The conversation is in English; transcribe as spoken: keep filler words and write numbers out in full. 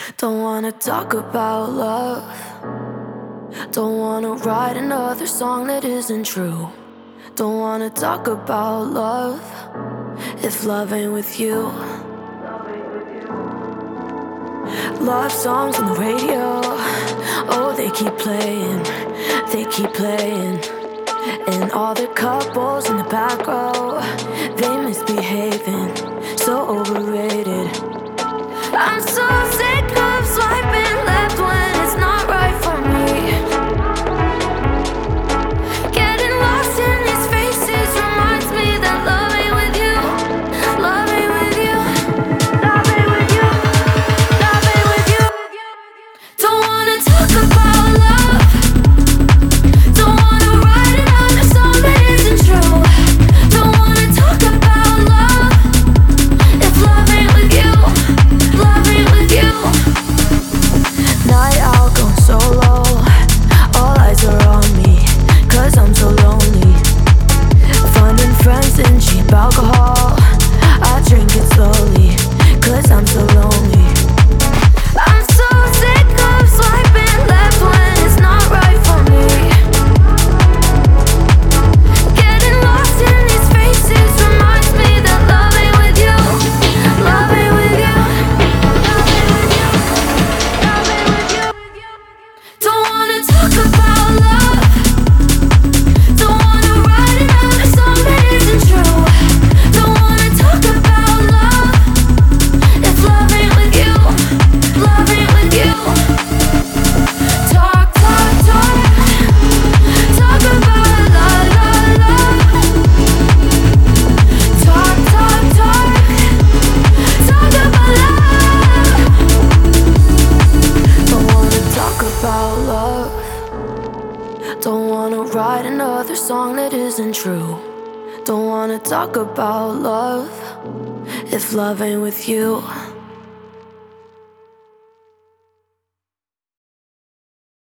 Don't wanna talk about love. Don't wanna write another song that isn't true. Don't wanna talk about love if love ain't with you. Love songs on the radio, oh, they keep playing, they keep playing. And all the couples in the back row, they misbehaving, so overrated. I'm so sick of swiping left when it's not right for me. Getting lost in these faces reminds me that love ain't with you. Love ain't with you. Love ain't with you. Love ain't with you. Don't wanna talk about love. Don't wanna write another song that isn't true. Don't wanna talk about love if love ain't with you. Love ain't with you. Night out, going solo. All eyes are on me, cause I'm so lonely. Finding friends in cheap alcohol. I drink it slowly, cause I'm so lonely. I'm so sick of swiping left when it's not right for me. Getting lost in these faces reminds me that love ain't with you. Love ain't with you. Love ain't with you. Love ain't with you. Don't wanna talk about love. Don't wanna write another song that isn't true. Don't wanna talk about love if love ain't with you. Love ain't with you. Talk, talk, talk. Talk about love, love, love. Talk, talk, talk. Talk about love. Don't wanna talk about love. Don't wanna write another song that isn't true. Don't wanna talk about love if love ain't with you.